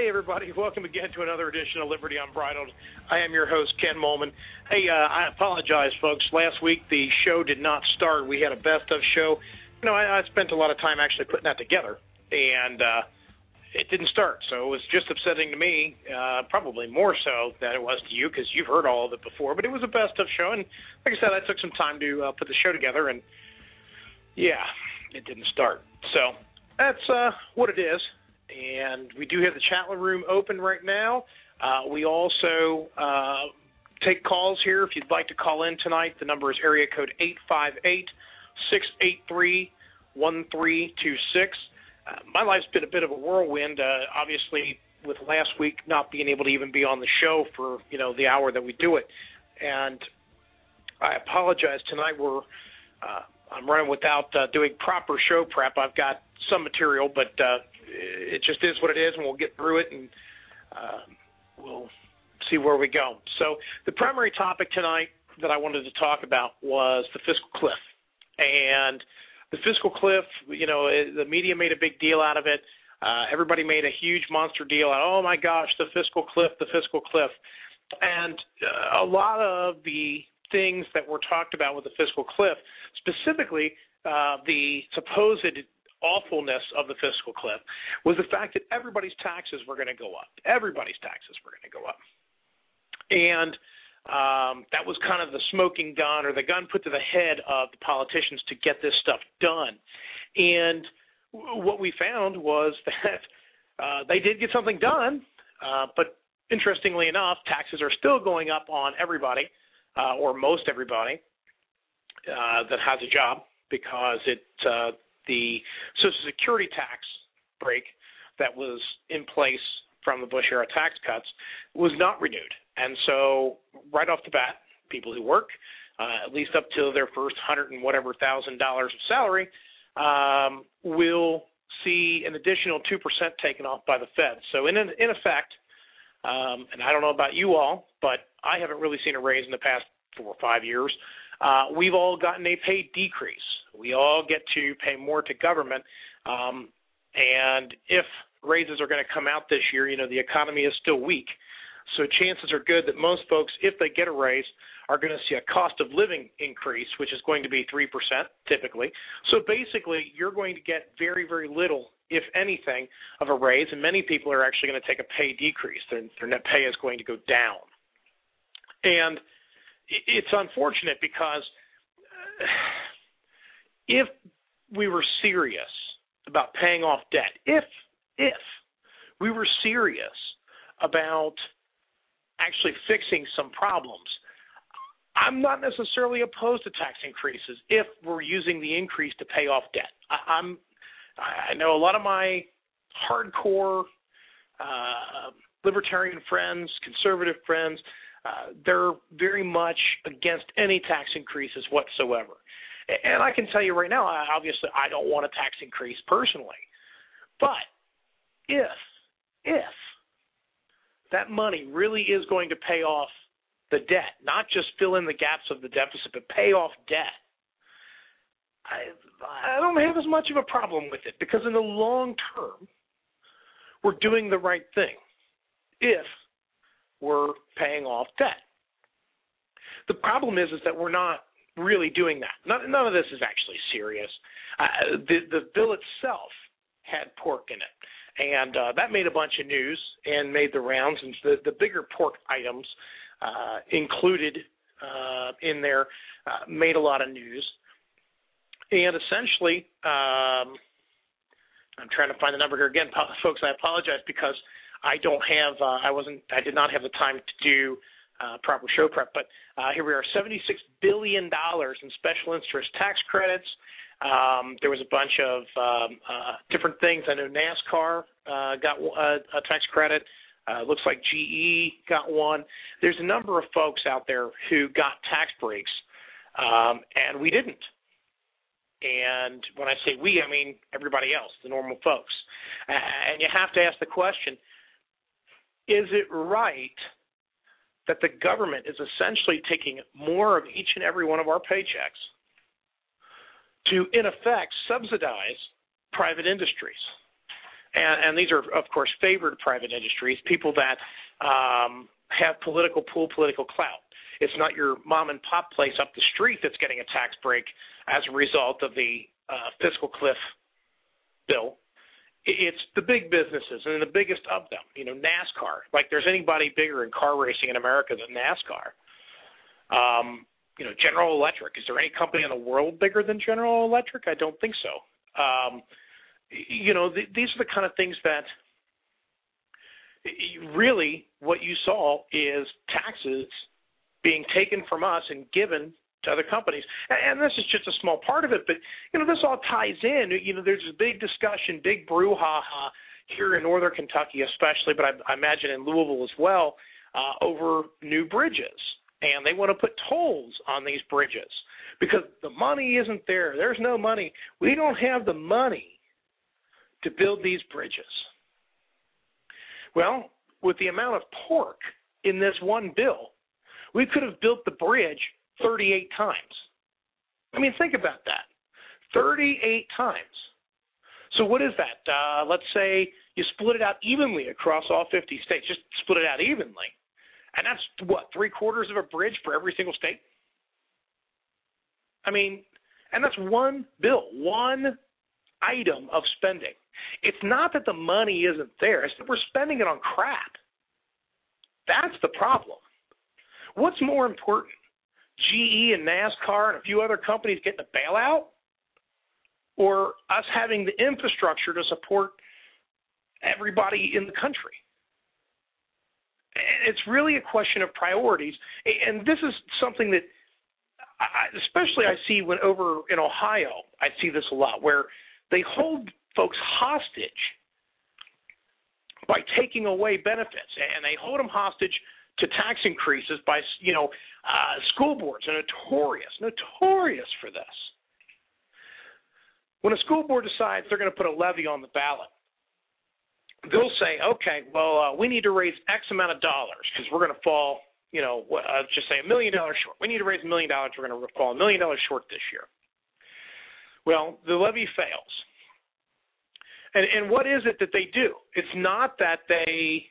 Hey, everybody. Welcome again to another edition of Liberty Unbridled. I am your host, Ken Molman. Hey, I apologize, folks. Last week, the show did not start. We had a best-of show. You know, I spent a lot of time actually putting that together, and it didn't start. So it was just upsetting to me, probably more so than it was to you, because you've heard all of it before. But it was a best-of show, and like I said, I took some time to put the show together, and, yeah, it didn't start. So that's what it is. And we do have the chat room open right now. We also take calls here. If you'd like to call in tonight, the number is area code 858-683-1326. My life's been a bit of a whirlwind, obviously, with last week not being able to even be on the show for, the hour that we do it. And I apologize. Tonight I'm running without doing proper show prep. I've got some material, but it just is what it is, and we'll get through it, and we'll see where we go. So the primary topic tonight that I wanted to talk about was the fiscal cliff. And the fiscal cliff, the media made a big deal out of it. Everybody made a huge monster deal out, oh, my gosh, the fiscal cliff. And a lot of the things that were talked about with the fiscal cliff, specifically the supposed awfulness of the fiscal cliff, was the fact that everybody's taxes were going to go up. Everybody's taxes were going to go up. And that was kind of the smoking gun, or the gun put to the head of the politicians to get this stuff done. And what we found was that they did get something done, but interestingly enough, taxes are still going up on everybody, or most everybody that has a job, because the Social Security tax break that was in place from the Bush-era tax cuts was not renewed. And so right off the bat, people who work, at least up to their first $100,000 and whatever thousand dollars of salary, will see an additional 2% taken off by the Fed. So in effect, and I don't know about you all, but I haven't really seen a raise in the past 4 or 5 years. We've all gotten a pay decrease. We all get to pay more to government. And if raises are going to come out this year, the economy is still weak. So chances are good that most folks, if they get a raise, are going to see a cost of living increase, which is going to be 3% typically. So basically, you're going to get very, very little, if anything, of a raise, and many people are actually going to take a pay decrease. Their net pay is going to go down. And it's unfortunate because if we were serious about paying off debt, if we were serious about actually fixing some problems, I'm not necessarily opposed to tax increases if we're using the increase to pay off debt. I know a lot of my hardcore libertarian friends, conservative friends, they're very much against any tax increases whatsoever. And I can tell you right now, obviously, I don't want a tax increase personally. But if that money really is going to pay off the debt, not just fill in the gaps of the deficit, but pay off debt, I don't have as much of a problem with it, because in the long term, we're doing the right thing if we're paying off debt. The problem is that we're not really doing that. None of this is actually serious. The bill itself had pork in it, and that made a bunch of news and made the rounds. And the bigger pork items included in there made a lot of news. And essentially, I'm trying to find the number here again, folks. I apologize because I did not have the time to do proper show prep, but here we are, $76 billion in special interest tax credits. There was a bunch of different things. I know NASCAR got a tax credit. Looks like GE got one. There's a number of folks out there who got tax breaks, and we didn't. And when I say we, I mean everybody else, the normal folks. And you have to ask the question, is it right that the government is essentially taking more of each and every one of our paychecks to, in effect, subsidize private industries? And these are, of course, favored private industries, people that have political pull, political clout. It's not your mom and pop place up the street that's getting a tax break as a result of the fiscal cliff bill. It's the big businesses and the biggest of them. NASCAR. Like there's anybody bigger in car racing in America than NASCAR. General Electric. Is there any company in the world bigger than General Electric? I don't think so. These are the kind of things that really what you saw is taxes being taken from us and given to other companies. And this is just a small part of it, but, this all ties in. There's a big discussion, big brouhaha here in northern Kentucky especially, but I imagine in Louisville as well, over new bridges. And they want to put tolls on these bridges because the money isn't there. There's no money. We don't have the money to build these bridges. Well, with the amount of pork in this one bill, we could have built the bridge 38 times. I mean, think about that. 38 times. So what is that? Let's say you split it out evenly across all 50 states. Just split it out evenly. And that's, what, 3/4 of a bridge for every single state? I mean, and that's one bill, one item of spending. It's not that the money isn't there. It's that we're spending it on crap. That's the problem. What's more important, GE and NASCAR and a few other companies getting a bailout, or us having the infrastructure to support everybody in the country? It's really a question of priorities, and this is something that especially I see when over in Ohio, I see this a lot, where they hold folks hostage by taking away benefits, and they hold them hostage to tax increases by, school boards are notorious for this. When a school board decides they're going to put a levy on the ballot, they'll say, okay, well, we need to raise X amount of dollars because we're going to fall, just say $1 million short. We need to raise $1 million. We're going to fall $1 million short this year. Well, the levy fails. And what is it that they do? It's not that they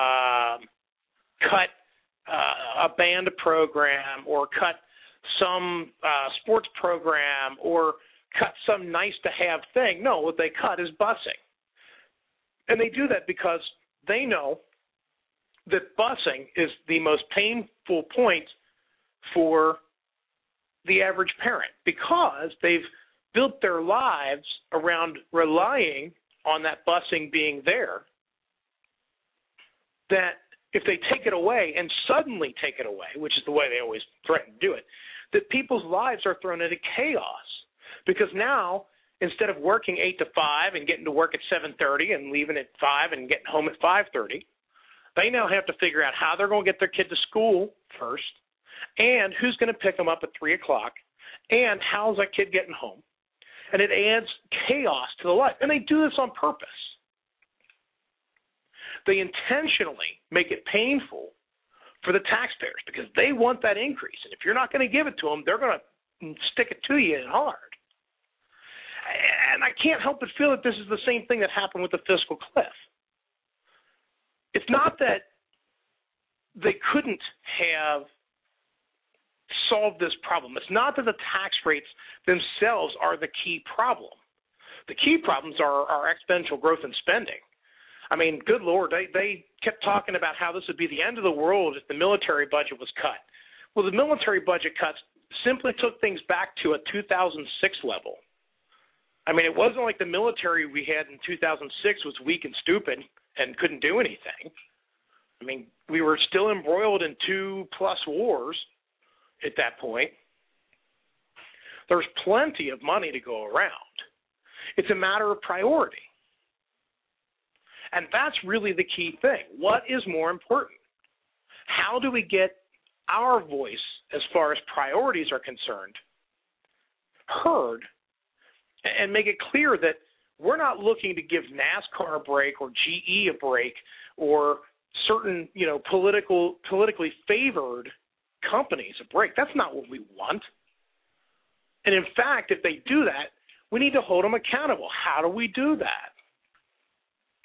cut a band program or cut some sports program or cut some nice-to-have thing. No, what they cut is busing. And they do that because they know that busing is the most painful point for the average parent because they've built their lives around relying on that busing being there, that if they take it away and suddenly take it away, which is the way they always threaten to do it, that people's lives are thrown into chaos because now instead of working 8 to 5 and getting to work at 7:30 and leaving at 5 and getting home at 5:30, they now have to figure out how they're going to get their kid to school first and who's going to pick them up at 3 o'clock and how's that kid getting home. And it adds chaos to the life. And they do this on purpose. They intentionally make it painful for the taxpayers because they want that increase. And if you're not going to give it to them, they're going to stick it to you and hard. And I can't help but feel that this is the same thing that happened with the fiscal cliff. It's not that they couldn't have solved this problem. It's not that the tax rates themselves are the key problem. The key problems are our exponential growth in spending. I mean, good Lord, they kept talking about how this would be the end of the world if the military budget was cut. Well, the military budget cuts simply took things back to a 2006 level. I mean, it wasn't like the military we had in 2006 was weak and stupid and couldn't do anything. I mean, we were still embroiled in 2+ wars at that point. There's plenty of money to go around. It's a matter of priority. And that's really the key thing. What is more important? How do we get our voice, as far as priorities are concerned, heard, and make it clear that we're not looking to give NASCAR a break or GE a break or certain, politically favored companies a break. That's not what we want. And in fact, if they do that, we need to hold them accountable. How do we do that?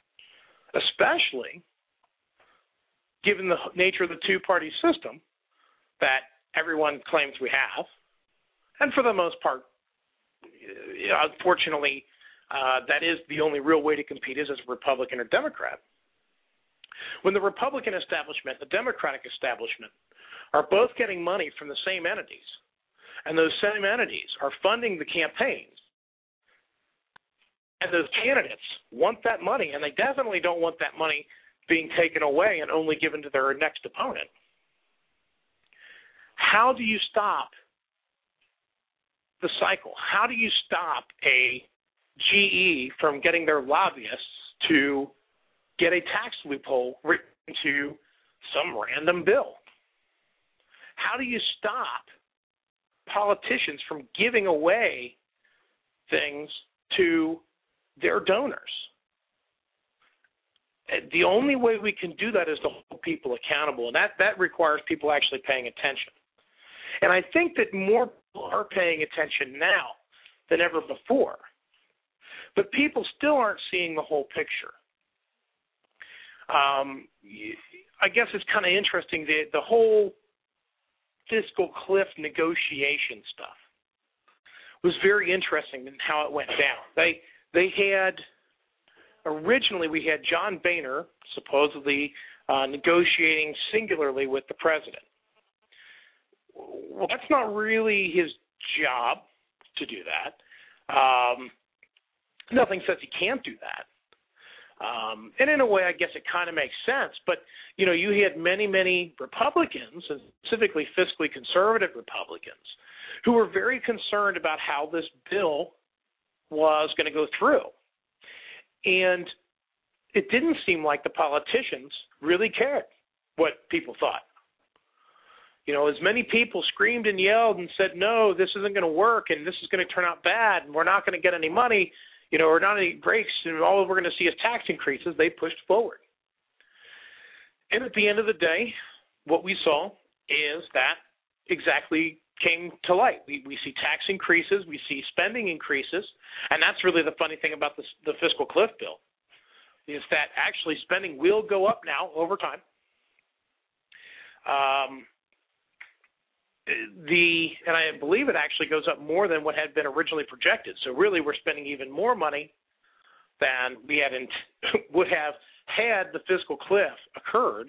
especially given the nature of the two-party system that everyone claims we have. And for the most part, unfortunately, that is the only real way to compete is as a Republican or Democrat. When the Republican establishment, the Democratic establishment, are both getting money from the same entities, and those same entities are funding the campaigns, and those candidates want that money, and they definitely don't want that money being taken away and only given to their next opponent. How do you stop the cycle? How do you stop a GE from getting their lobbyists to get a tax loophole written into some random bill? How do you stop politicians from giving away things to their donors? The only way we can do that is to hold people accountable, and that requires people actually paying attention. And I think that more people are paying attention now than ever before, but people still aren't seeing the whole picture. I guess it's kind of interesting, the whole fiscal cliff negotiation stuff was very interesting in how it went down. They had, originally we had John Boehner supposedly negotiating singularly with the president. Well, that's not really his job to do that. Nothing says he can't do that. And in a way, I guess it kind of makes sense. But, you had many, many Republicans, and specifically fiscally conservative Republicans, who were very concerned about how this bill was going to go through. And it didn't seem like the politicians really cared what people thought. As many people screamed and yelled and said, no, this isn't going to work, and this is going to turn out bad, and we're not going to get any money, or not any breaks, and all we're going to see is tax increases, they pushed forward. And at the end of the day, what we saw is that exactly came to light. We see tax increases, we see spending increases, and that's really the funny thing about the fiscal cliff bill, is that actually spending will go up now over time. And I believe it actually goes up more than what had been originally projected. So really, we're spending even more money than we would have had the fiscal cliff occurred.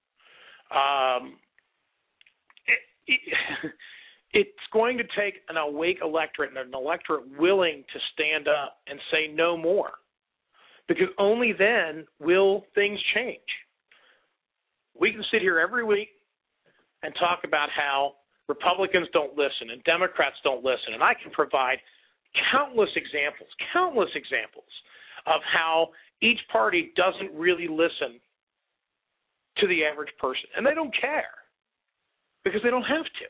It's going to take an awake electorate and an electorate willing to stand up and say no more, because only then will things change. We can sit here every week and talk about how Republicans don't listen and Democrats don't listen, and I can provide countless examples of how each party doesn't really listen to the average person, and they don't care because they don't have to.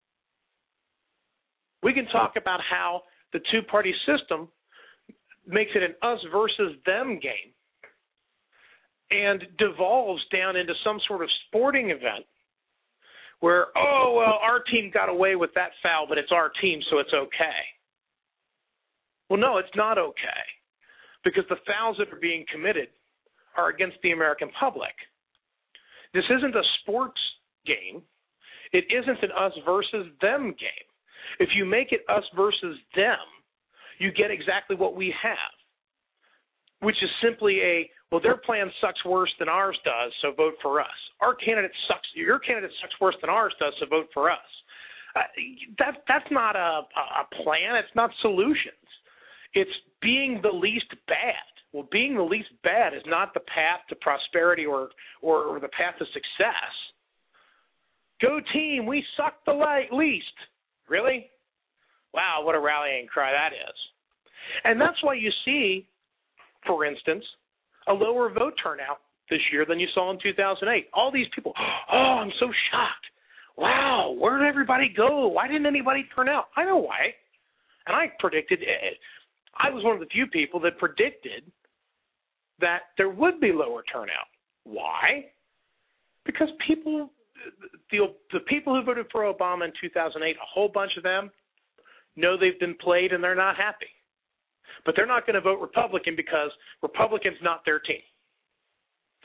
We can talk about how the two-party system makes it an us versus them game and devolves down into some sort of sporting event where, our team got away with that foul, but it's our team, so it's okay. Well, no, it's not okay, because the fouls that are being committed are against the American public. This isn't a sports game. It isn't an us versus them game. If you make it us versus them, you get exactly what we have, which is simply their plan sucks worse than ours does, so vote for us. Our candidate sucks. Your candidate sucks worse than ours does, so vote for us. That's not a plan. It's not solutions. It's being the least bad. Well, being the least bad is not the path to prosperity or the path to success. Go team, we suck the least. Really? Wow, what a rallying cry that is. And that's why you see, for instance, a lower vote turnout this year than you saw in 2008. All these people, I'm so shocked. Wow, where did everybody go? Why didn't anybody turn out? I know why. And I was one of the few people that predicted that there would be lower turnout. Why? Because the people who voted for Obama in 2008, a whole bunch of them know they've been played and they're not happy. But they're not going to vote Republican because Republican's not their team.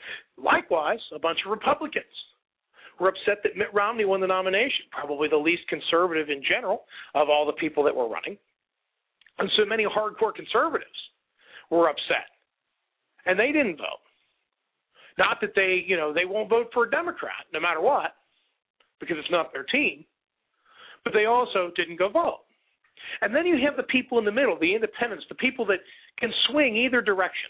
Likewise, a bunch of Republicans were upset that Mitt Romney won the nomination, probably the least conservative in general of all the people that were running. And so many hardcore conservatives were upset, and they didn't vote. Not that they won't vote for a Democrat no matter what, because it's not their team, but they also didn't go vote. And then you have the people in the middle, the independents, the people that can swing either direction.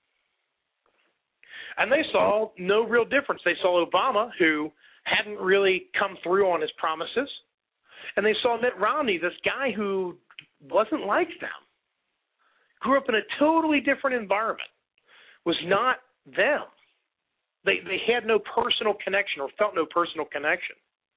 And they saw no real difference. They saw Obama, who hadn't really come through on his promises, and they saw Mitt Romney, this guy who wasn't like them, grew up in a totally different environment, was not them. They had no personal connection or felt no personal connection.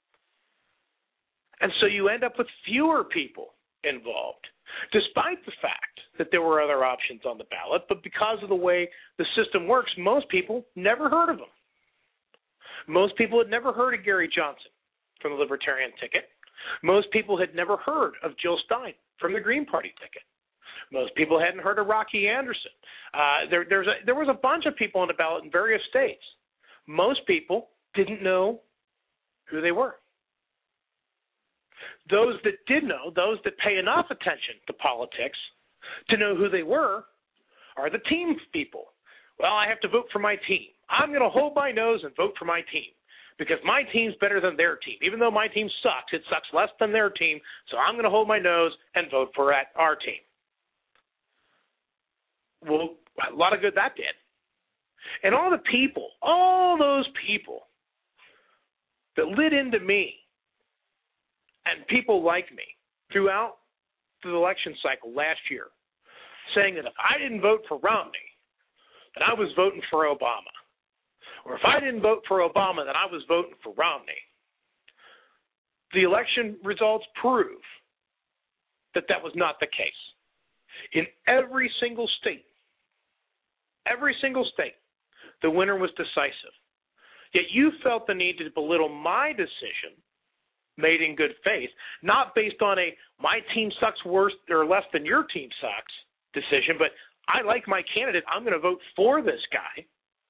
And so you end up with fewer people involved, despite the fact that there were other options on the ballot. But because of the way the system works, most people never heard of them. Most people had never heard of Gary Johnson from the Libertarian ticket. Most people had never heard of Jill Stein from the Green Party ticket. Most people hadn't heard of Rocky Anderson. There was a bunch of people on the ballot in various states. Most people didn't know who they were. Those that did know, those that pay enough attention to politics to know who they were, are the team people. Well, I have to vote for my team. I'm going to hold my nose and vote for my team because my team's better than their team. Even though my team sucks, it sucks less than their team, so I'm going to hold my nose and vote for our team. Well, a lot of good that did. And all those people that lit into me and people like me throughout the election cycle last year, saying that if I didn't vote for Romney, then I was voting for Obama. Or if I didn't vote for Obama, then I was voting for Romney. The election results prove that that was not the case. In every single state, the winner was decisive. Yet you felt the need to belittle my decision, made in good faith, not based on a my team sucks worse or less than your team sucks decision, but I like my candidate, I'm going to vote for this guy.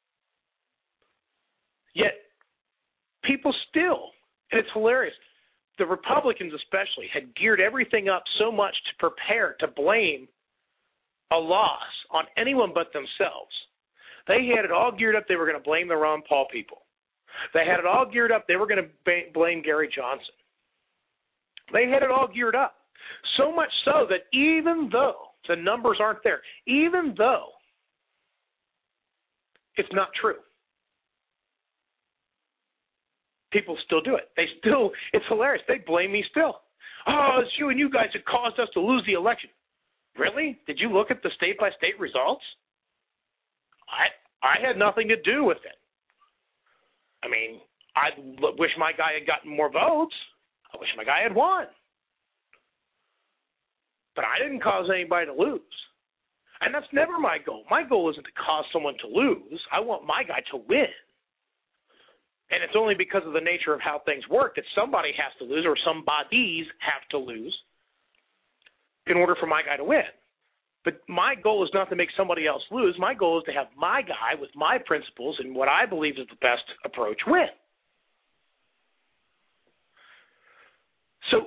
Yet people still, and it's hilarious, the Republicans especially had geared everything up so much to prepare to blame a loss on anyone but themselves. They had it all geared up. They were going to blame the Ron Paul people. They had it all geared up. They were going to blame Gary Johnson. They had it all geared up. So much so that even though the numbers aren't there, even though it's not true, people still do it. It's hilarious. They blame me still. Oh, it's you and you guys that caused us to lose the election. Really? Did you look at the state-by-state results? I had nothing to do with it. I mean, I wish my guy had gotten more votes. I wish my guy had won. But I didn't cause anybody to lose. And that's never my goal. My goal isn't to cause someone to lose. I want my guy to win. And it's only because of the nature of how things work that somebody has to lose or some bodies have to lose in order for my guy to win. But my goal is not to make somebody else lose. My goal is to have my guy with my principles and what I believe is the best approach win. So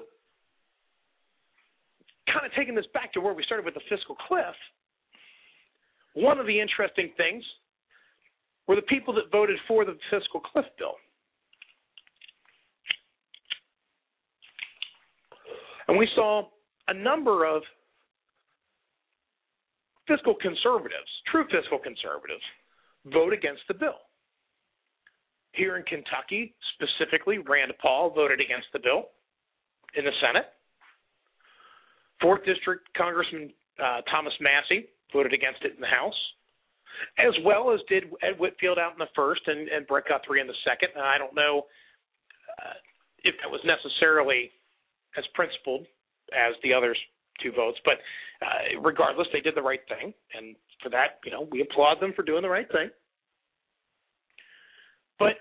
kind of taking this back to where we started with the fiscal cliff, one of the interesting things were the people that voted for the fiscal cliff bill. And we saw a number of fiscal conservatives, true fiscal conservatives, vote against the bill. Here in Kentucky, specifically, Rand Paul voted against the bill in the Senate. 4th District Congressman Thomas Massey voted against it in the House, as well as did Ed Whitfield out in the 1st and Brett Guthrie in the 2nd. And I don't know if that was necessarily as principled as the others 2 votes, but regardless, they did the right thing, and for that, we applaud them for doing the right thing. But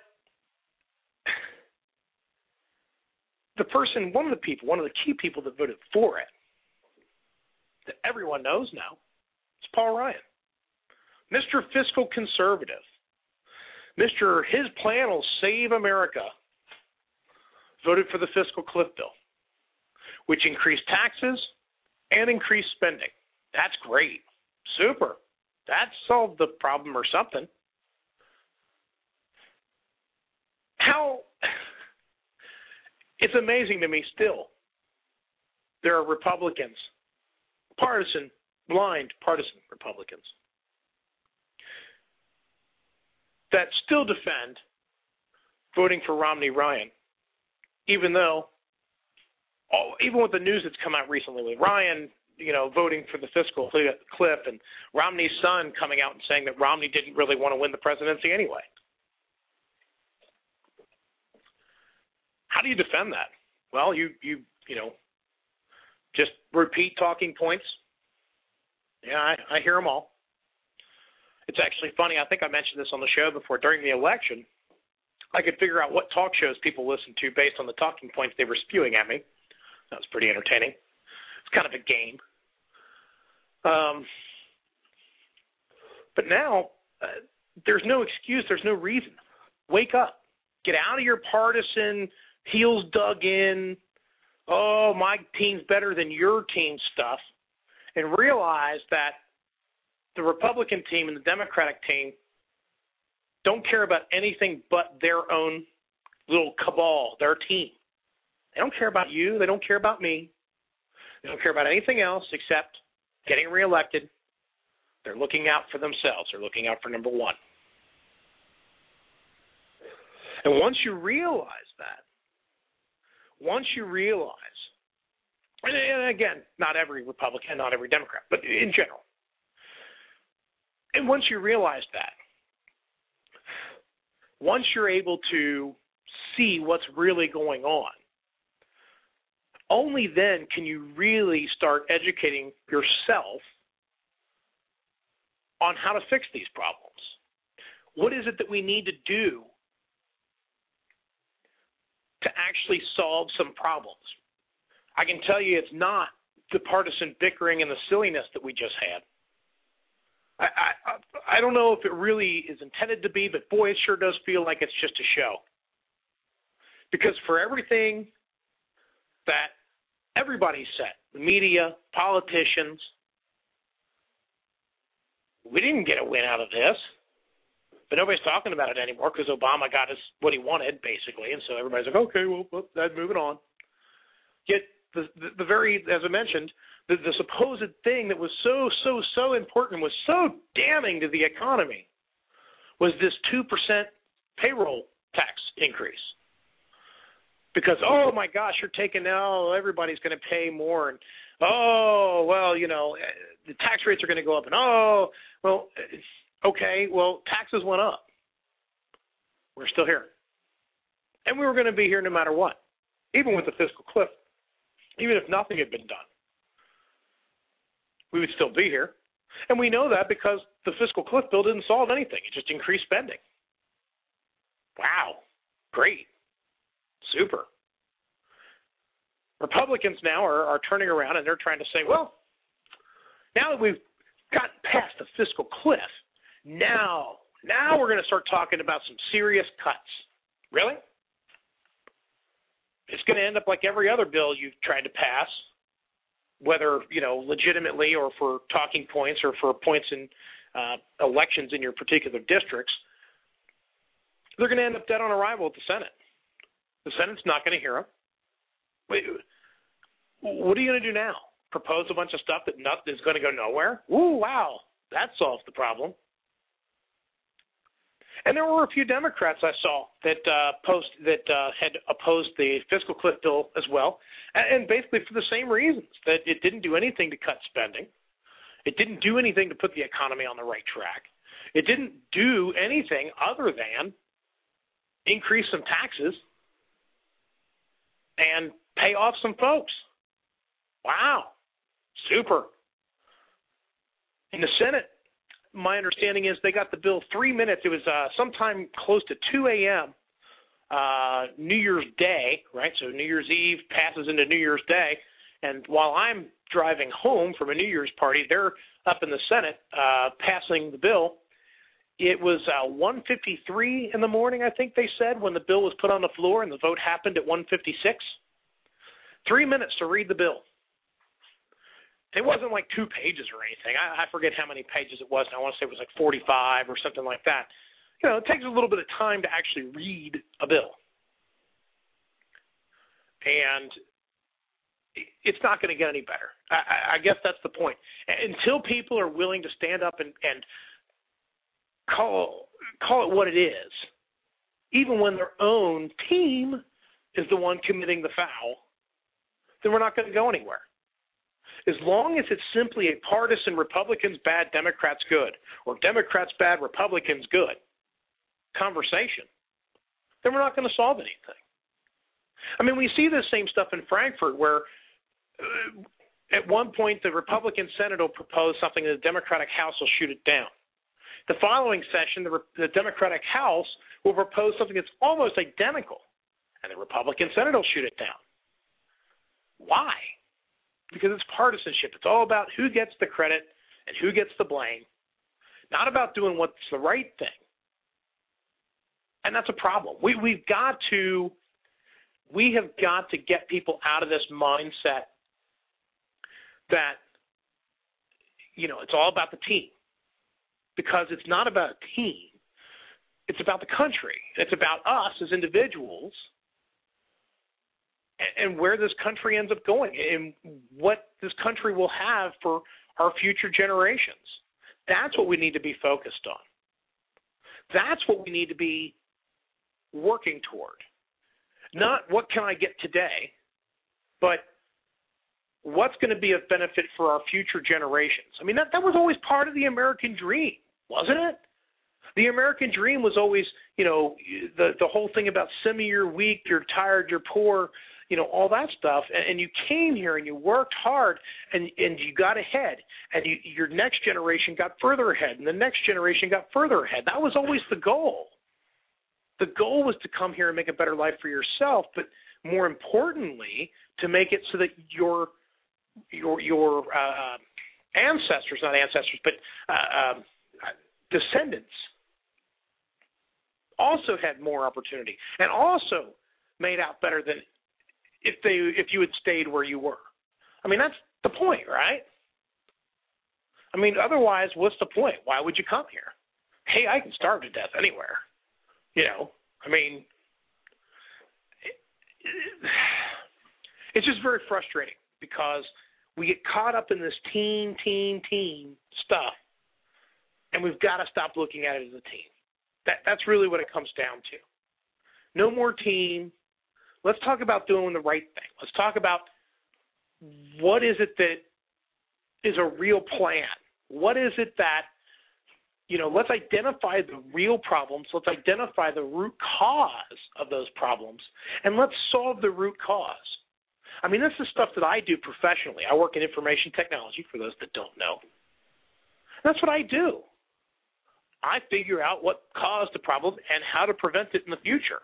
one of the key people that voted for it, that everyone knows now, is Paul Ryan, Mr. Fiscal Conservative. His plan will save America, voted for the fiscal cliff bill, which increased taxes and increased spending. That's great. Super. That solved the problem or something. It's amazing to me still. There are Republicans, blind partisan Republicans, that still defend voting for Romney Ryan, even with the news that's come out recently with Ryan, voting for the fiscal cliff, and Romney's son coming out and saying that Romney didn't really want to win the presidency anyway. How do you defend that? Well, you just repeat talking points. Yeah, I hear them all. It's actually funny. I think I mentioned this on the show before. During the election, I could figure out what talk shows people listen to based on the talking points they were spewing at me. That was pretty entertaining. It's kind of a game. But now, there's no excuse. There's no reason. Wake up. Get out of your partisan, heels dug in, oh, my team's better than your team stuff, and realize that the Republican team and the Democratic team don't care about anything but their own little cabal, their team. They don't care about you. They don't care about me. They don't care about anything else except getting reelected. They're looking out for themselves. They're looking out for number one. And once you realize that, and again, not every Republican, not every Democrat, but in general, and once you realize that, once you're able to see what's really going on, only then can you really start educating yourself on how to fix these problems. What is it that we need to do to actually solve some problems? I can tell you it's not the partisan bickering and the silliness that we just had. I don't know if it really is intended to be, but boy, it sure does feel like it's just a show. Because for everything that everybody said, the media, politicians, we didn't get a win out of this. But nobody's talking about it anymore because Obama got what he wanted, basically. And so everybody's like, okay, well, that's moving on. Yet the very, as I mentioned, the supposed thing that was so important, was so damning to the economy, was this 2% payroll tax increase. Because, oh, my gosh, you're taking now, everybody's going to pay more. And, oh, well, the tax rates are going to go up. And, oh, well, okay, well, taxes went up. We're still here. And we were going to be here no matter what, even with the fiscal cliff. Even if nothing had been done, we would still be here. And we know that because the fiscal cliff bill didn't solve anything. It just increased spending. Wow. Great. Super. Republicans now are turning around and they're trying to say, well, now that we've gotten past the fiscal cliff, now we're going to start talking about some serious cuts. Really? It's going to end up like every other bill you've tried to pass, whether, legitimately or for talking points or for points in elections in your particular districts. They're going to end up dead on arrival at the Senate. The Senate's not going to hear them. Wait, what are you going to do now? Propose a bunch of stuff that is going to go nowhere? Ooh, wow, that solves the problem. And there were a few Democrats I saw that had opposed the fiscal cliff bill as well, and basically for the same reasons, that it didn't do anything to cut spending. It didn't do anything to put the economy on the right track. It didn't do anything other than increase some taxes and pay off some folks. Wow. Super. In the Senate, my understanding is they got the bill 3 minutes. It was sometime close to 2 a.m. New Year's Day, right? So New Year's Eve passes into New Year's Day. And while I'm driving home from a New Year's party, they're up in the Senate passing the bill it was 1:53 in the morning, I think they said, when the bill was put on the floor, and the vote happened at 1:56. 3 minutes to read the bill. It wasn't like 2 pages or anything. I forget how many pages it was. I want to say it was like 45 or something like that. You know, it takes a little bit of time to actually read a bill. And it's not going to get any better. I guess that's the point. Until people are willing to stand up and call it what it is, even when their own team is the one committing the foul, then we're not going to go anywhere. As long as it's simply a partisan Republicans bad, Democrats good, or Democrats bad, Republicans good conversation, then we're not going to solve anything. I mean, we see this same stuff in Frankfurt where at one point the Republican Senate will propose something and the Democratic House will shoot it down. The following session, the Democratic House will propose something that's almost identical, and the Republican Senate will shoot it down. Why? Because it's partisanship. It's all about who gets the credit and who gets the blame, not about doing what's the right thing. And that's a problem. We have got to get people out of this mindset that, you know, it's all about the team. Because it's not about a team. It's about the country. It's about us as individuals and where this country ends up going and what this country will have for our future generations. That's what we need to be focused on. That's what we need to be working toward. Not what can I get today, but what's going to be of benefit for our future generations. I mean, that was always part of the American dream, wasn't it? The American dream was always, you know, the whole thing about semi, you're weak, you're tired, you're poor, you know, all that stuff. And you came here and you worked hard and you got ahead. And your next generation got further ahead and the next generation got further ahead. That was always the goal. The goal was to come here and make a better life for yourself, but more importantly, to make it so that your ancestors, not ancestors, but descendants also had more opportunity and also made out better than if you had stayed where you were. I mean, that's the point, right? I mean, otherwise, what's the point? Why would you come here? Hey, I can starve to death anywhere. You know, I mean, it's just very frustrating because we get caught up in this team stuff, and we've got to stop looking at it as a team. That's really what it comes down to. No more team. Let's talk about doing the right thing. Let's talk about what is it that is a real plan. What is it that, you know, let's identify the real problems. Let's identify the root cause of those problems, and let's solve the root cause. I mean, this is stuff that I do professionally. I work in information technology, for those that don't know. That's what I do. I figure out what caused the problem and how to prevent it in the future.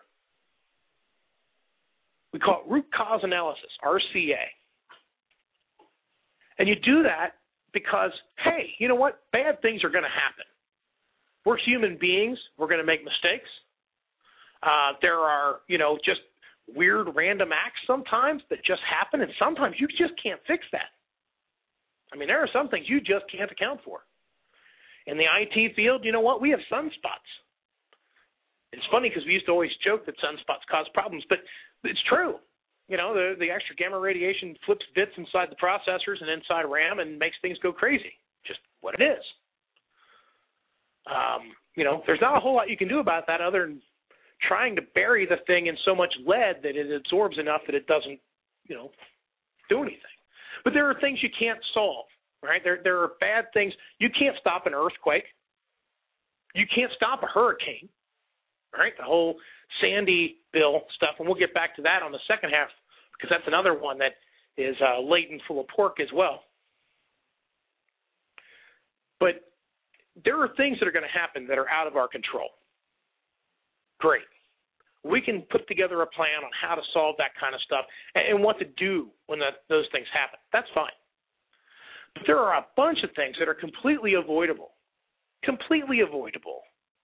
We call it root cause analysis, RCA. And you do that because, hey, you know what? Bad things are going to happen. We're human beings. We're going to make mistakes. There are, you know, just weird random acts sometimes that just happen, and sometimes you just can't fix that. I mean, there are some things you just can't account for. In the IT field, you know what? We have sunspots. It's funny because we used to always joke that sunspots cause problems, but it's true. You know, the extra gamma radiation flips bits inside the processors and inside RAM and makes things go crazy. Just what it is. You know, there's not a whole lot you can do about that other than trying to bury the thing in so much lead that it absorbs enough that it doesn't, you know, do anything. But there are things you can't solve, right? There are bad things. You can't stop an earthquake. You can't stop a hurricane, right? The whole Sandy bill stuff, and we'll get back to that on the second half because that's another one that is laden full of pork as well. But there are things that are going to happen that are out of our control. Great. We can put together a plan on how to solve that kind of stuff and what to do when those things happen. That's fine. But there are a bunch of things that are completely avoidable. Completely avoidable.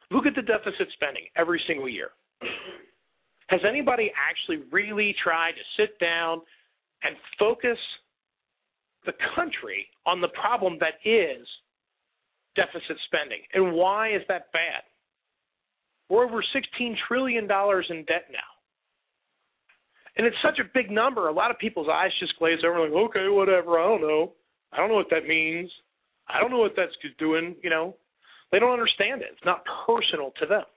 Look at the deficit spending every single year. Has anybody actually really tried to sit down and focus the country on the problem that is deficit spending? And why is that bad? We're over $16 trillion in debt now. And it's such a big number, a lot of people's eyes just glaze over like, okay, whatever, I don't know. I don't know what that means. I don't know what that's doing, you know. They don't understand it. It's not personal to them.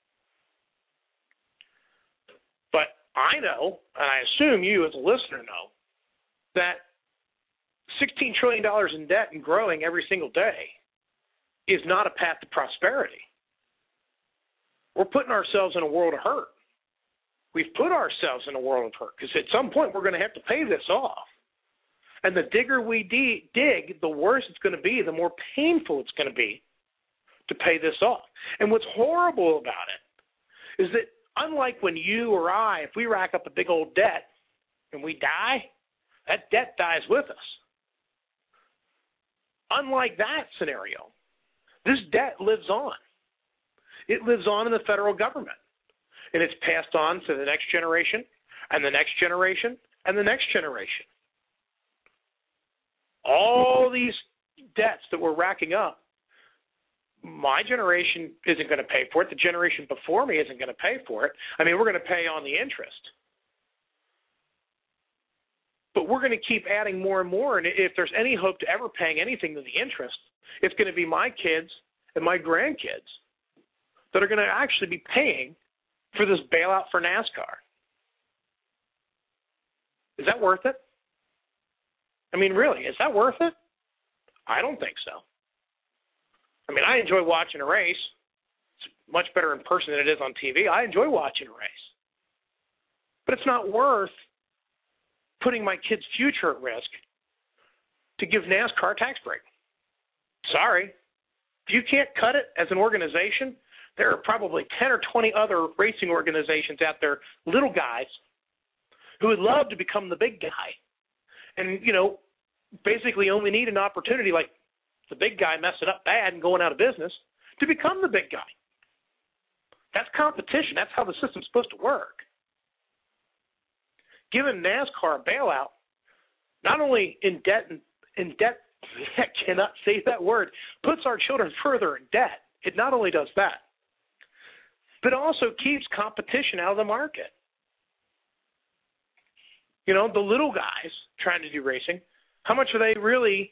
But I know, and I assume you as a listener know, that $16 trillion in debt and growing every single day is not a path to prosperity. We're putting ourselves in a world of hurt. We've put ourselves in a world of hurt because at some point we're going to have to pay this off. And the digger we dig, the worse it's going to be, the more painful it's going to be to pay this off. And what's horrible about it is that unlike when you or I, if we rack up a big old debt and we die, that debt dies with us. Unlike that scenario, this debt lives on. It lives on in the federal government. And it's passed on to the next generation and the next generation and the next generation. All these debts that we're racking up, my generation isn't going to pay for it. The generation before me isn't going to pay for it. I mean, we're going to pay on the interest. But we're going to keep adding more and more. And if there's any hope to ever paying anything to the interest, it's going to be my kids and my grandkids that are going to actually be paying for this bailout for NASCAR. Is that worth it? I mean, really, is that worth it? I don't think so. I mean, I enjoy watching a race. It's much better in person than it is on TV. I enjoy watching a race. But it's not worth putting my kid's future at risk to give NASCAR a tax break. Sorry. If you can't cut it as an organization, there are probably 10 or 20 other racing organizations out there, little guys, who would love to become the big guy and, you know, basically only need an opportunity like the big guy messing up bad and going out of business to become the big guy. That's competition. That's how the system's supposed to work. Giving NASCAR a bailout, not only in debt, I cannot say that word, puts our children further in debt. It not only does that, but also keeps competition out of the market. You know, the little guys trying to do racing, how much are they really,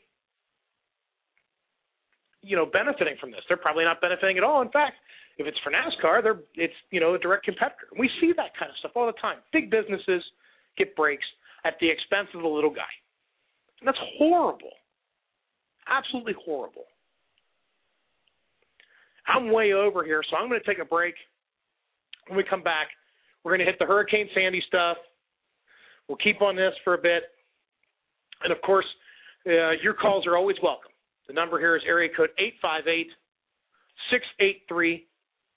you know, benefiting from this? They're probably not benefiting at all. In fact, if it's for NASCAR, it's, you know, a direct competitor. We see that kind of stuff all the time. Big businesses get breaks at the expense of the little guy. And that's horrible. Absolutely horrible. I'm way over here, so I'm going to take a break. When we come back, we're going to hit the Hurricane Sandy stuff. We'll keep on this for a bit. And, of course, your calls are always welcome. The number here is area code 858-683-1326.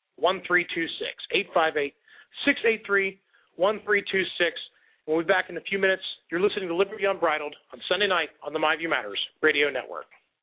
858-683-1326. We'll be back in a few minutes. You're listening to Liberty Unbridled on Sunday night on the My View Matters Radio Network.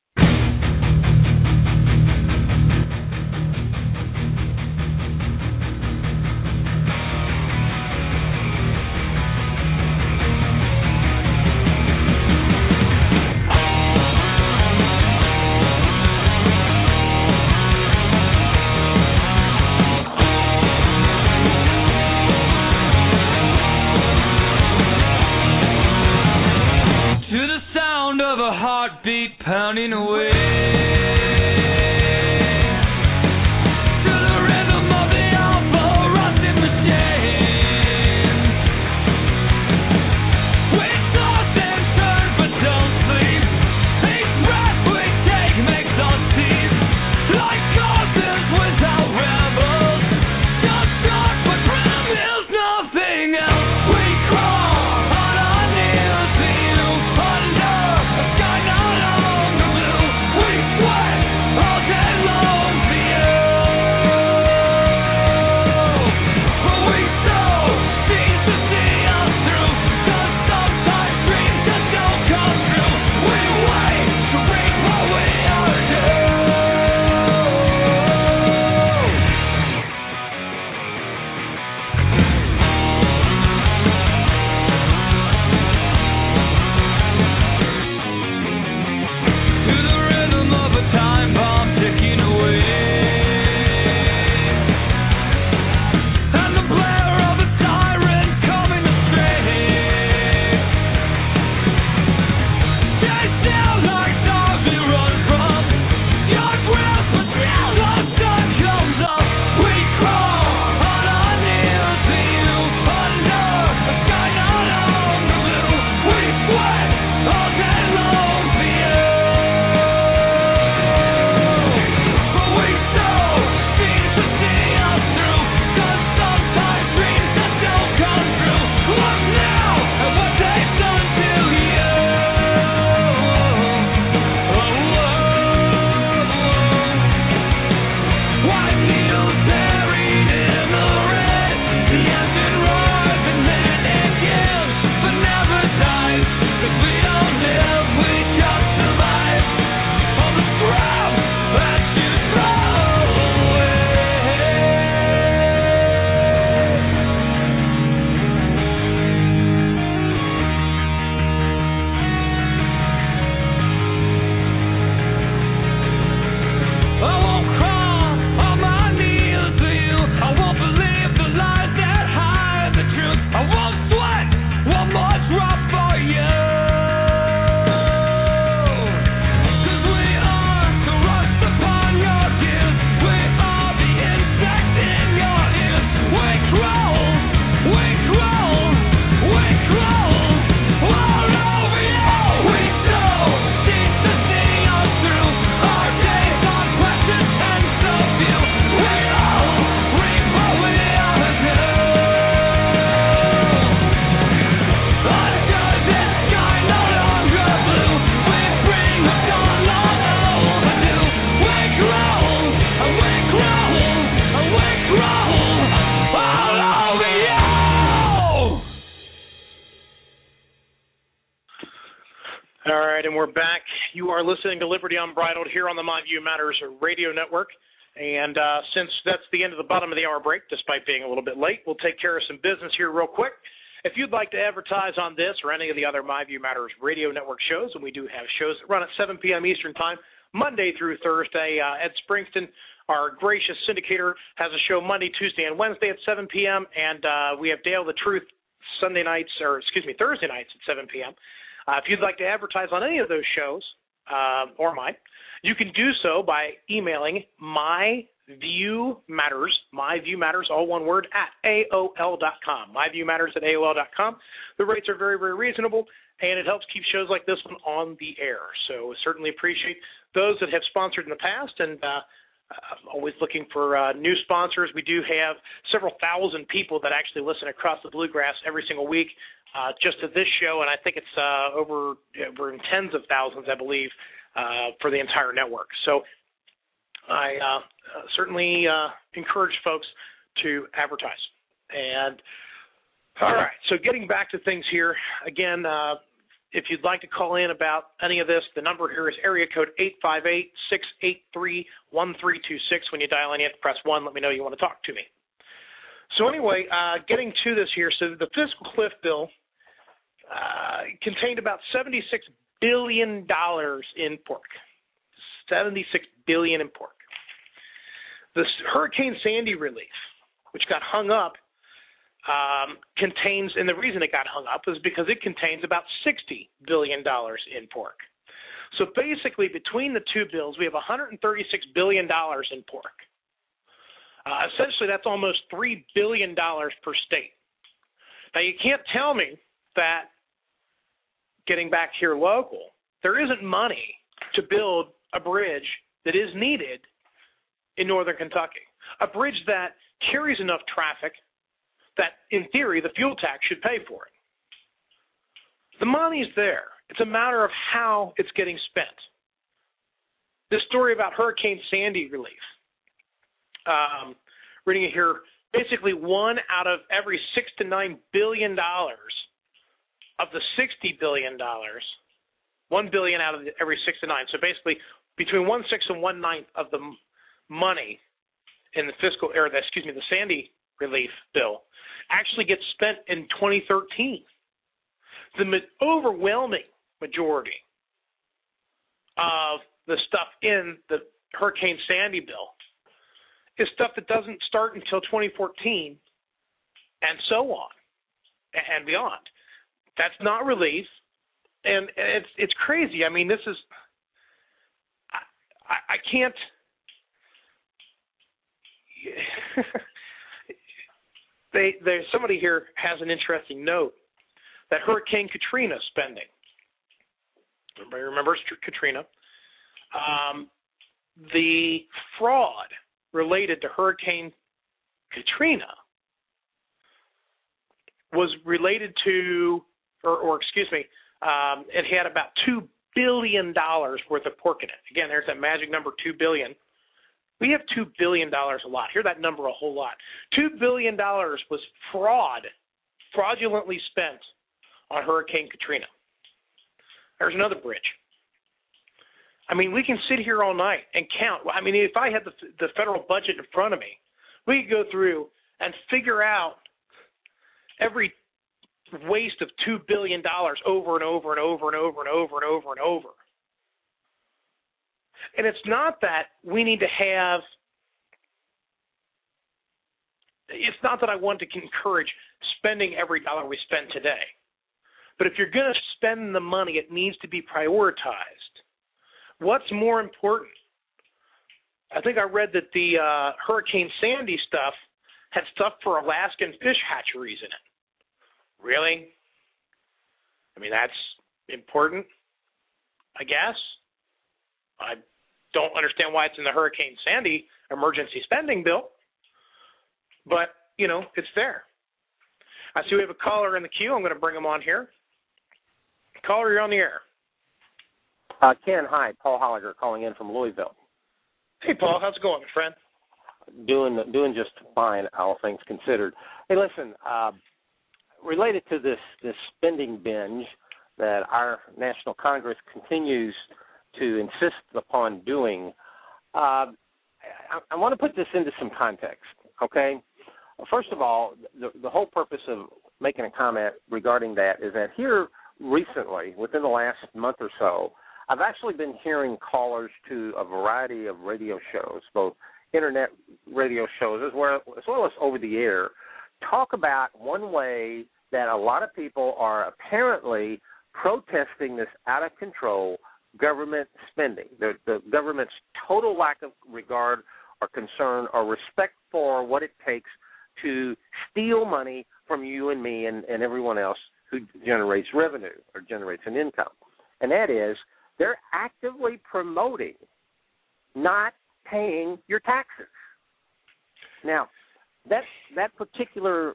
Pounding away. Why? All right, and we're back. You are listening to Liberty Unbridled here on the My View Matters radio network. And since that's the end of the bottom of the hour break, despite being a little bit late, we'll take care of some business here real quick. If you'd like to advertise on this or any of the other My View Matters radio network shows, and we do have shows that run at 7 p.m. Eastern Time, Monday through Thursday, Ed Springston, our gracious syndicator, has a show Monday, Tuesday, and Wednesday at 7 p.m., and we have Dale the Truth Thursday nights at 7 p.m. If you'd like to advertise on any of those shows or mine, you can do so by emailing myviewmatters, all one word, at AOL.com. myviewmatters@AOL.com. The rates are very, very reasonable, and it helps keep shows like this one on the air. So certainly appreciate those that have sponsored in the past, and always looking for new sponsors. We do have several thousand people that actually listen across the Bluegrass every single week just to this show, and I think it's over in tens of thousands, I believe, for the entire network. So I certainly encourage folks to advertise. And all right, so getting back to things here, again, if you'd like to call in about any of this, the number here is area code 858-683-1326. When you dial in, you have to press 1. Let me know you want to talk to me. So anyway, getting to this here, so the fiscal cliff bill contained about $76 billion in pork. $76 billion in pork. This Hurricane Sandy relief, which got hung up, contains, and the reason it got hung up is because it contains about $60 billion in pork. So basically, between the two bills, we have $136 billion in pork. Essentially, that's almost $3 billion per state. Now, you can't tell me that, getting back here local, there isn't money to build a bridge that is needed in northern Kentucky, a bridge that carries enough traffic that, in theory, the fuel tax should pay for it. The money's there. It's a matter of how it's getting spent. This story about Hurricane Sandy relief, reading it here, basically one out of every $6 to $9 billion of the $60 billion, $1 billion out of every 6 to 9. So basically, between 1/6 and 1/9 of the money in the the Sandy relief bill actually gets spent in 2013. The overwhelming majority of the stuff in the Hurricane Sandy bill is stuff that doesn't start until 2014 and so on and beyond. That's not relief, and it's crazy. I mean, this is I can't. Somebody here has an interesting note that Hurricane Katrina spending. Everybody remembers Katrina. The fraud related to Hurricane Katrina was related to, it had about $2 billion worth of pork in it. Again, there's that magic number, $2 billion. We have $2 billion a lot. Hear that number a whole lot. $2 billion was fraudulently spent on Hurricane Katrina. There's another bridge. I mean, we can sit here all night and count. I mean, if I had the federal budget in front of me, we could go through and figure out every waste of $2 billion over and over and over and over and over and over and over. And it's not that we need to have – it's not that I want to encourage spending every dollar we spend today. But if you're going to spend the money, it needs to be prioritized. What's more important? I think I read that the Hurricane Sandy stuff had stuff for Alaskan fish hatcheries in it. Really? I mean, that's important, I guess. I don't understand why it's in the Hurricane Sandy emergency spending bill, but, you know, it's there. I see we have a caller in the queue. I'm going to bring him on here. Caller, you're on the air. Ken, hi. Paul Holliger calling in from Louisville. Hey, Paul. How's it going, my friend? Doing just fine, all things considered. Hey, listen, related to this spending binge, that our National Congress continues to insist upon doing. I want to put this into some context, okay? First of all, the whole purpose of making a comment regarding that is that here recently, within the last month or so, I've actually been hearing callers to a variety of radio shows, both internet radio shows as well as over the air, talk about one way that a lot of people are apparently protesting this out of control government spending, the government's total lack of regard or concern or respect for what it takes to steal money from you and me and everyone else who generates revenue or generates an income. And that is, they're actively promoting not paying your taxes. Now, that particular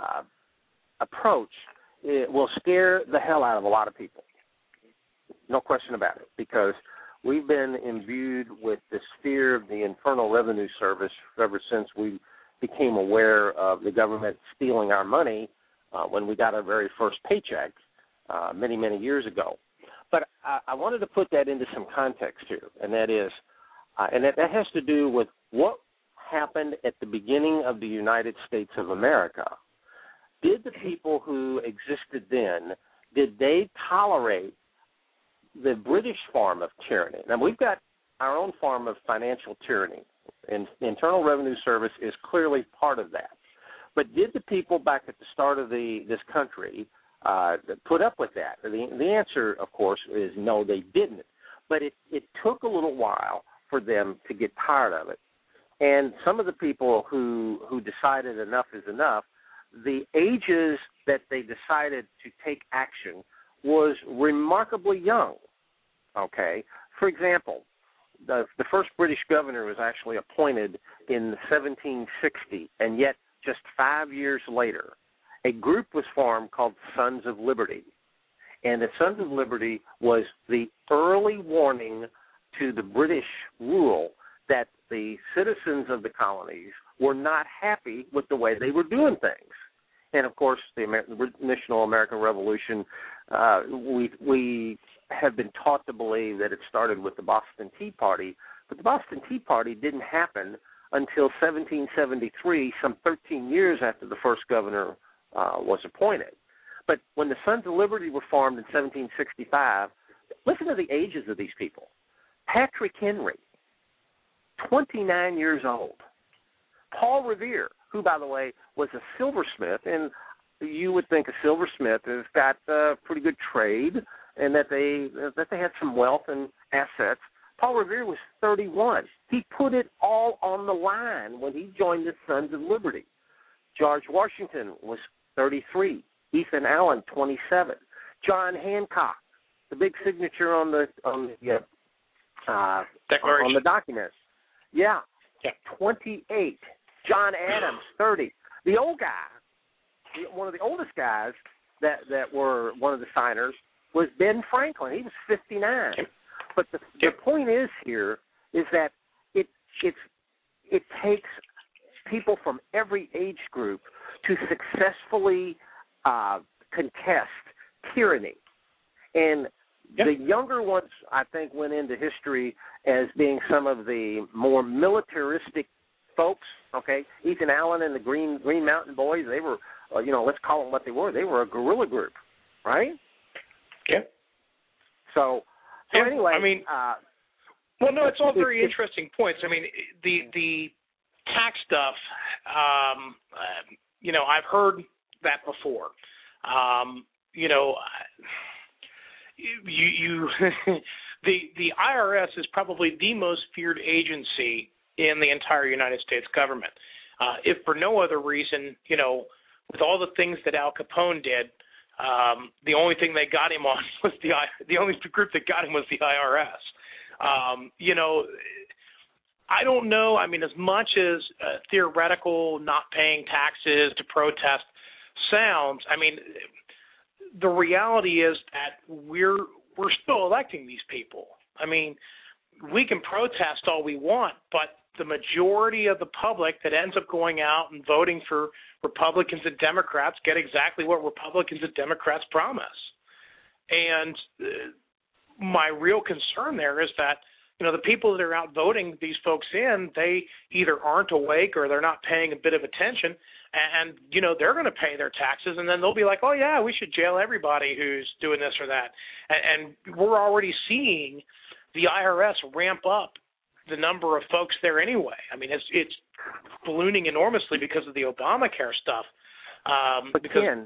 approach will scare the hell out of a lot of people. No question about it, because we've been imbued with this fear of the Internal Revenue Service ever since we became aware of the government stealing our money when we got our very first paycheck many, many years ago. But I wanted to put that into some context here, and that is, and that has to do with what happened at the beginning of the United States of America. Did the people who existed then, did they tolerate the British form of tyranny? Now, we've got our own form of financial tyranny, and the Internal Revenue Service is clearly part of that. But did the people back at the start of this country put up with that? The answer, of course, is no, they didn't. But it took a little while for them to get tired of it. And some of the people who decided enough is enough, the ages that they decided to take action was remarkably young, okay? For example, the first British governor was actually appointed in 1760, and yet just 5 years later, a group was formed called Sons of Liberty. And the Sons of Liberty was the early warning to the British rule that the citizens of the colonies were not happy with the way they were doing things. And, of course, the initial American Revolution, we have been taught to believe that it started with the Boston Tea Party, but the Boston Tea Party didn't happen until 1773, some 13 years after the first governor was appointed. But when the Sons of Liberty were formed in 1765, listen to the ages of these people. Patrick Henry, 29 years old. Paul Revere, who, by the way, was a silversmith, and you would think a silversmith has got pretty good trade and that they had some wealth and assets. Paul Revere was 31. He put it all on the line when he joined the Sons of Liberty. George Washington was 33. Ethan Allen, 27. John Hancock, the big signature on the Declaration. On the documents. Yeah, 28. John Adams, 30. The old guy, one of the oldest guys that were one of the signers was Ben Franklin. He was 59. But the point is here is that it takes people from every age group to successfully contest tyranny. And the younger ones, I think, went into history as being some of the more militaristic folks, okay? Ethan Allen and the Green Mountain Boys, they were, let's call them what they were. They were a guerrilla group, right? Yeah. So anyway. I mean, well, no, it's all very interesting points. I mean, the tax stuff, I've heard that before. The IRS is probably the most feared agency in the entire United States government. If for no other reason, with all the things that Al Capone did, the only thing they got him on was the only group that got him was the IRS. I don't know. I mean, as much as theoretical not paying taxes to protest sounds, I mean, the reality is that we're still electing these people. I mean, we can protest all we want, but the majority of the public that ends up going out and voting for Republicans and Democrats get exactly what Republicans and Democrats promise. And my real concern there is that, the people that are out voting these folks in, they either aren't awake or they're not paying a bit of attention. And, they're going to pay their taxes, and then they'll be like, oh, yeah, we should jail everybody who's doing this or that. And we're already seeing the IRS ramp up the number of folks there anyway. I mean, it's ballooning enormously because of the Obamacare stuff. But Ken,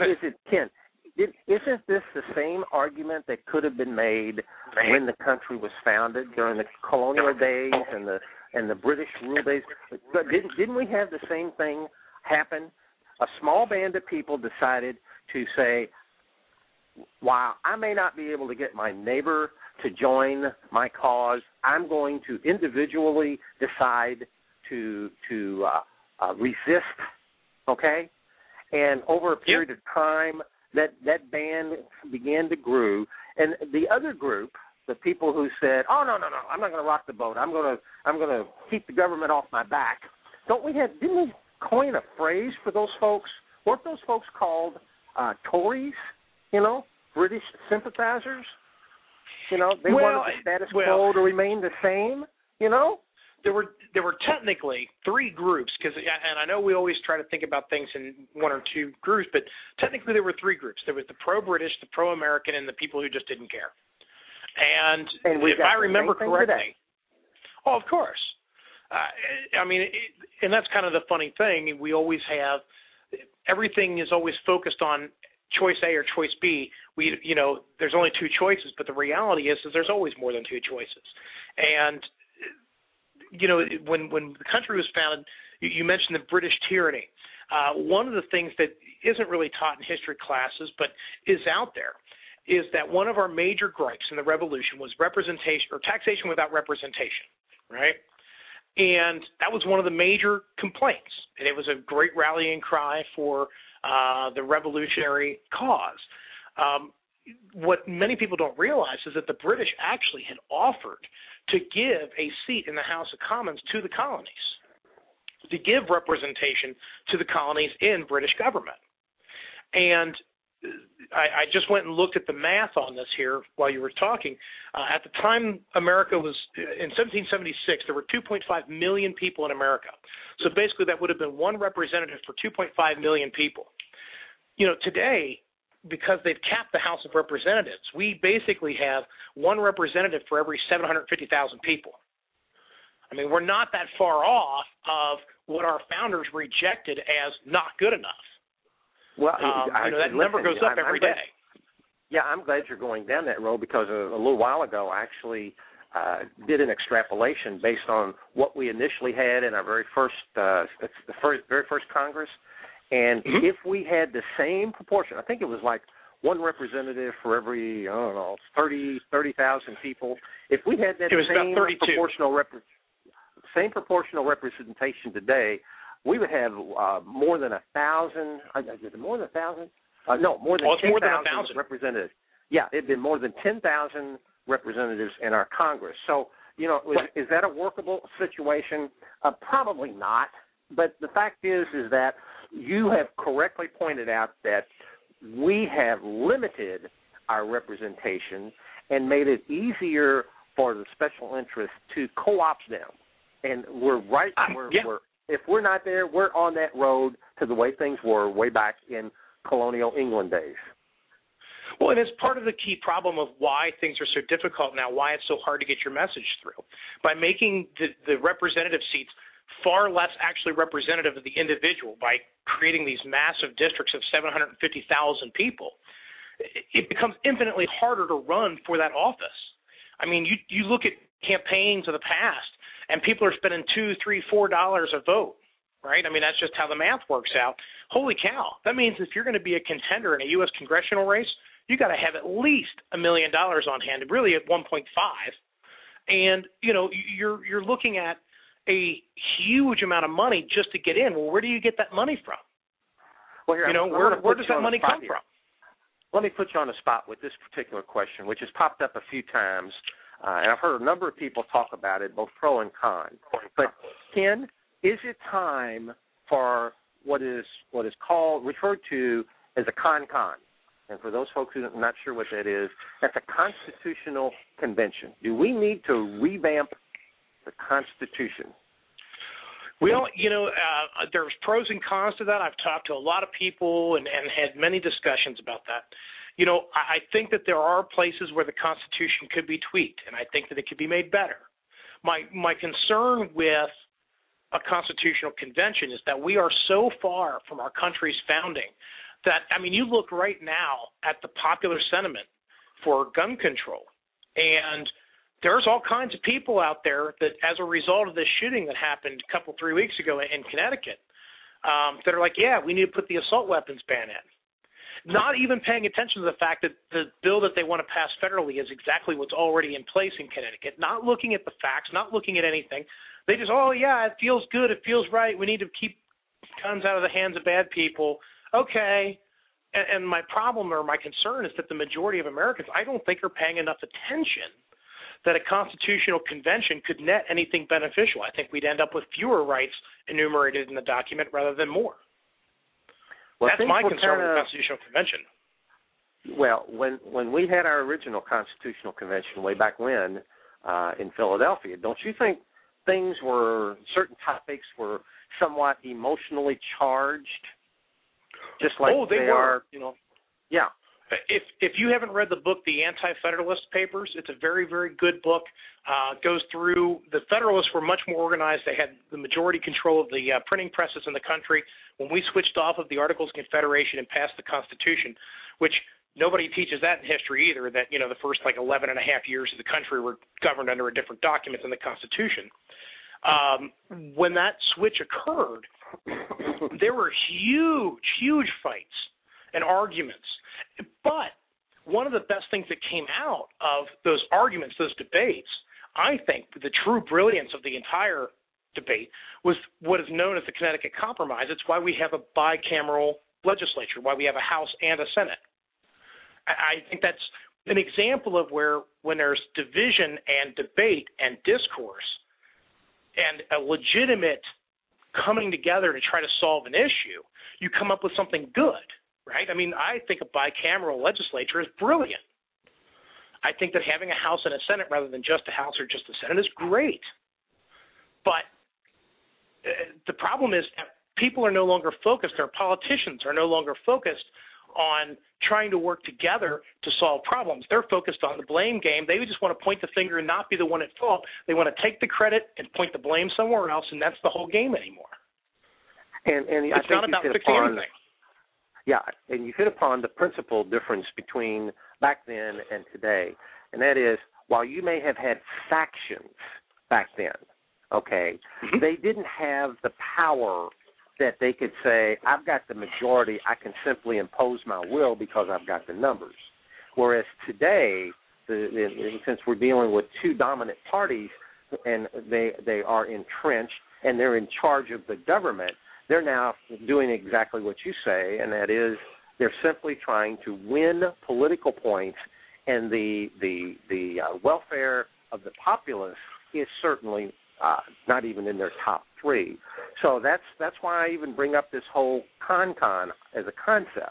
isn't this the same argument that could have been made when the country was founded during the colonial days and the British rule days? Didn't we have the same thing happen? A small band of people decided to say, while I may not be able to get my neighbor to join my cause, I'm going to individually decide to resist, okay? And over a period of time, that band began to grow. And the other group, the people who said, oh, no, I'm not going to rock the boat. I'm going to keep the government off my back. Didn't we coin a phrase for those folks? Weren't those folks called Tories, British sympathizers? They wanted the status quo to remain the same, There were technically three groups, and I know we always try to think about things in one or two groups, but technically there were three groups. There was the pro-British, the pro-American, and the people who just didn't care. And if I remember correctly, of course. And that's kind of the funny thing. We always have everything is always focused on choice A or choice B. There's only two choices, but the reality is there's always more than two choices. And when the country was founded, you mentioned the British tyranny. One of the things that isn't really taught in history classes, but is out there, is that one of our major gripes in the Revolution was representation or taxation without representation, right? And that was one of the major complaints, and it was a great rallying cry for the revolutionary cause. What many people don't realize is that the British actually had offered to give a seat in the House of Commons to the colonies, to give representation to the colonies in British government. And I just went and looked at the math on this here while you were talking. At the time America was, in 1776, there were 2.5 million people in America. So basically that would have been one representative for 2.5 million people. Today, because they've capped the House of Representatives, we basically have one representative for every 750,000 people. I mean, we're not that far off of what our founders rejected as not good enough. Well, that number goes up every day. Yeah, I'm glad you're going down that road because a little while ago I actually did an extrapolation based on what we initially had in our very first Congress. And if we had the same proportion, I think it was like one representative for every, 30,000 people. If we had that same proportional representation today, we would have more than 1,000. Is it more than 1,000? No, more than 10,000 representatives. Yeah, it'd been more than 10,000 representatives in our Congress. So, is that a workable situation? Probably not. But the fact is that you have correctly pointed out that we have limited our representation and made it easier for the special interests to co-opt them. And we're right. If we're not there, we're on that road to the way things were way back in colonial England days. Well, and it's part of the key problem of why things are so difficult now, why it's so hard to get your message through. By making the representative seats far less actually representative of the individual, by creating these massive districts of 750,000 people, it becomes infinitely harder to run for that office. I mean, you look at campaigns of the past, and people are spending $2, $3, $4 a vote, right? I mean, that's just how the math works out. Holy cow. That means if you're going to be a contender in a U.S. congressional race, you got to have at least $1 million on hand, really at 1.5. And, you're looking at a huge amount of money just to get in. Well, where do you get that money from? Well, here, where does that money come from? Let me put you on the spot with this particular question, which has popped up a few times, and I've heard a number of people talk about it, both pro and con. But, Ken, is it time for what is referred to as a con-con? and for those folks who are not sure what that is, that's a constitutional convention. Do we need to revamp the Constitution? Well, there's pros and cons to that. I've talked to a lot of people and had many discussions about that. I think that there are places where the Constitution could be tweaked, and I think that it could be made better. My concern with a constitutional convention is that we are so far from our country's founding that, you look right now at the popular sentiment for gun control, and there's all kinds of people out there that, as a result of this shooting that happened 3 weeks ago in Connecticut, that are like, yeah, we need to put the assault weapons ban in. Not even paying attention to the fact that the bill that they want to pass federally is exactly what's already in place in Connecticut, not looking at the facts, not looking at anything. They just, oh, yeah, it feels good, it feels right, we need to keep guns out of the hands of bad people. Okay. And my problem or my concern is that the majority of Americans, I don't think, are paying enough attention that a constitutional convention could net anything beneficial. I think we'd end up with fewer rights enumerated in the document rather than more. Well, that's my concern with the Constitutional Convention. Well, when we had our original Constitutional Convention way back when in Philadelphia, don't you think certain topics were somewhat emotionally charged? Just like they are, Yeah. If you haven't read the book, The Anti-Federalist Papers, it's a very, very good book. Goes through the Federalists were much more organized. They had the majority control of the printing presses in the country. When we switched off of the Articles of Confederation and passed the Constitution, which nobody teaches that in history either, that the first 11 and a half years of the country were governed under a different document than the Constitution. When that switch occurred, there were huge fights and arguments. But one of the best things that came out of those arguments, those debates, I think the true brilliance of the entire debate was what is known as the Connecticut Compromise. It's why we have a bicameral legislature, why we have a House and a Senate. I think that's an example of where when there's division and debate and discourse and a legitimate coming together to try to solve an issue, you come up with something good. Right? I think a bicameral legislature is brilliant. I think that having a House and a Senate rather than just a House or just a Senate is great. But the problem is that people are no longer focused, our politicians are no longer focused on trying to work together to solve problems. They're focused on the blame game. They just want to point the finger and not be the one at fault. They want to take the credit and point the blame somewhere else, and that's the whole game anymore. And it's not about fixing anything. Yeah, and you hit upon the principal difference between back then and today, and that is, while you may have had factions back then, okay, they didn't have the power that they could say, I've got the majority, I can simply impose my will because I've got the numbers. Whereas today, since we're dealing with two dominant parties, and they are entrenched, and they're in charge of the government, they're now doing exactly what you say, and that is they're simply trying to win political points, and the welfare of the populace is certainly not even in their top three. So that's why I even bring up this whole con as a concept.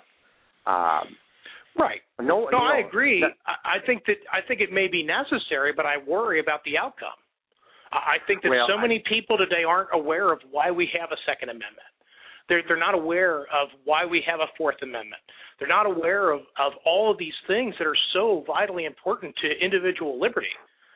Right. No, I agree. I think it may be necessary, but I worry about the outcome. I think that many people today aren't aware of why we have a Second Amendment. They're not aware of why we have a Fourth Amendment. They're not aware of all of these things that are so vitally important to individual liberty.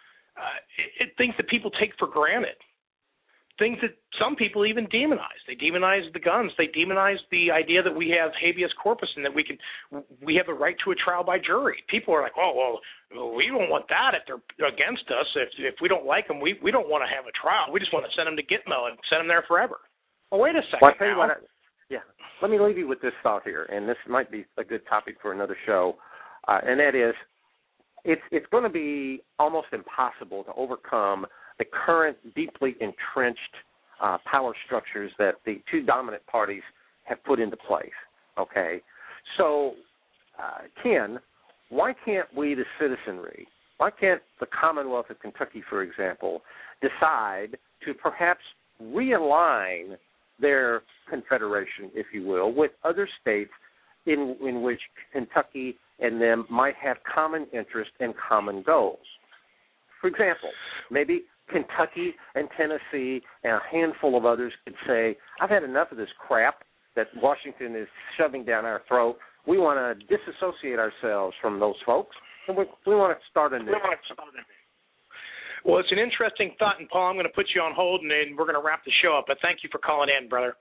Things that people take for granted. Things that some people even demonize. They demonize the guns. They demonize the idea that we have habeas corpus and that we have a right to a trial by jury. People are like, oh, well, we don't want that if they're against us. If we don't like them, we don't want to have a trial. We just want to send them to Gitmo and send them there forever. Well, wait a second. Well, I'll tell you what, let me leave you with this thought here, and this might be a good topic for another show, and that is, it's going to be almost impossible to overcome the current deeply entrenched power structures that the two dominant parties have put into place, okay? So, Ken, why can't we, the citizenry, why can't the Commonwealth of Kentucky, for example, decide to perhaps realign their confederation, if you will, with other states in which Kentucky and them might have common interests and common goals. For example, maybe Kentucky and Tennessee and a handful of others could say, I've had enough of this crap that Washington is shoving down our throat. We want to disassociate ourselves from those folks, and we want to start anew. Well, it's an interesting thought, and Paul, I'm going to put you on hold, and then we're going to wrap the show up. But thank you for calling in, brother.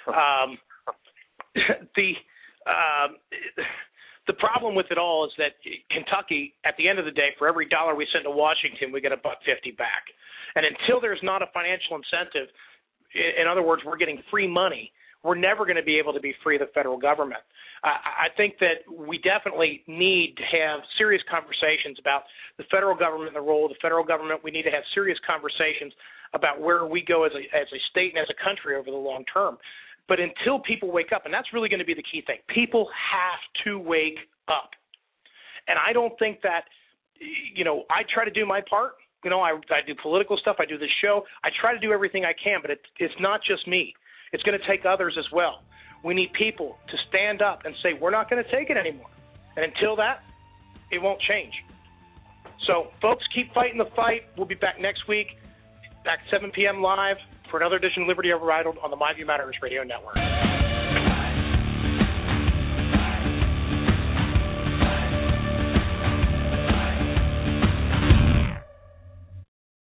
The problem with it all is that Kentucky, at the end of the day, for every dollar we send to Washington, we get $1.50 back. And until there's not a financial incentive, in other words, we're getting free money, we're never going to be able to be free of the federal government. I think that we definitely need to have serious conversations about the federal government and the role of the federal government. We need to have serious conversations about where we go as a state and as a country over the long term. But until people wake up, and that's really going to be the key thing, people have to wake up. And I don't think that, I try to do my part. I do political stuff. I do this show. I try to do everything I can, but it's not just me. It's going to take others as well. We need people to stand up and say, we're not going to take it anymore. And until that, it won't change. So, folks, keep fighting the fight. We'll be back next week, back 7 p.m. live for another edition of Liberty Overridled on the My View Matters Radio Network.